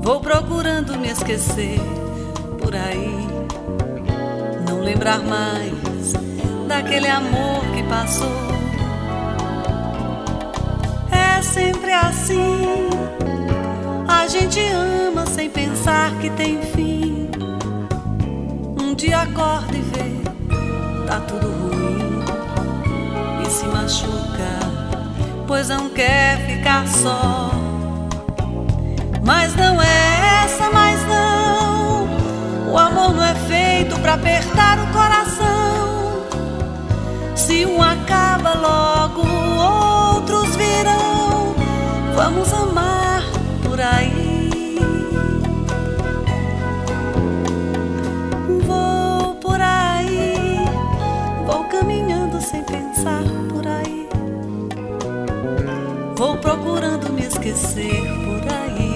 Vou procurando me esquecer por aí, não lembrar mais daquele amor que passou. É sempre assim, a gente ama sem pensar que tem fim. Um dia acorda e vê, tá tudo ruim, e se machuca, pois não quer ficar só. Mas não é essa, mais não. O amor não é feito pra apertar o coração. Se um acaba logo, outros virão. Vamos amar por aí. Vou por aí, vou caminhando sem pensar por aí. Vou procurando me esquecer por aí,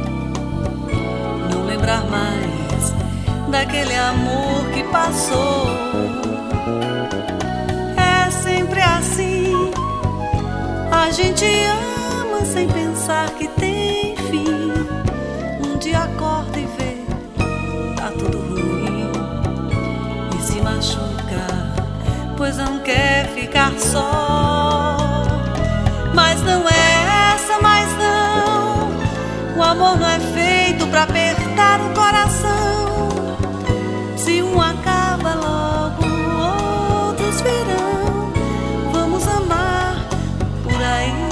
não lembrar mais daquele amor que passou. É sempre assim, a gente ama sem pensar que tem fim. Um dia acorda e vê, tá tudo ruim, e se machuca, pois não quer ficar só. Mas não é essa, mais não. O amor não é feito pra apertar o coração. Se um acaba logo, outros virão. Vamos amar por aí.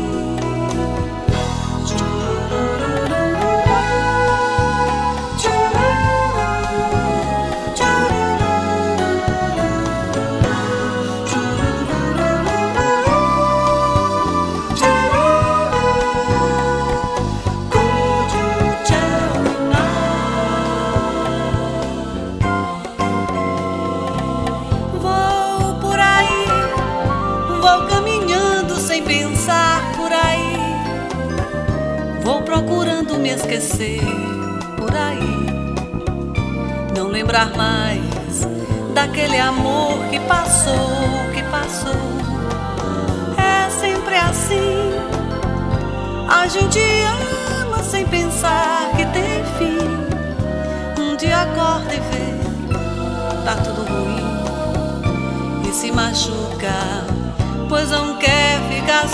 Vou procurando me esquecer por aí, não lembrar mais daquele amor que passou, que passou. É sempre assim, a gente ama sem pensar que tem fim. Um dia acorda e vê, tá tudo ruim, e se machuca, pois não quer ficar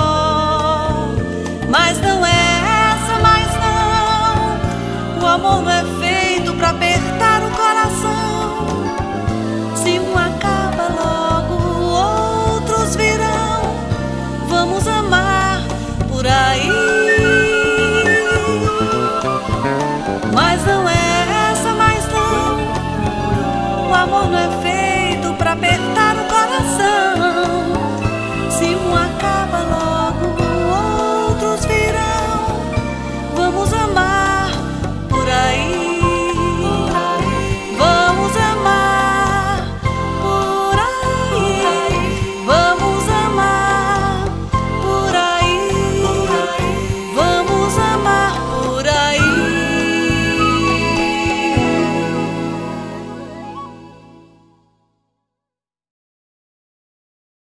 só. Mas não é essa, mais não. O amor não é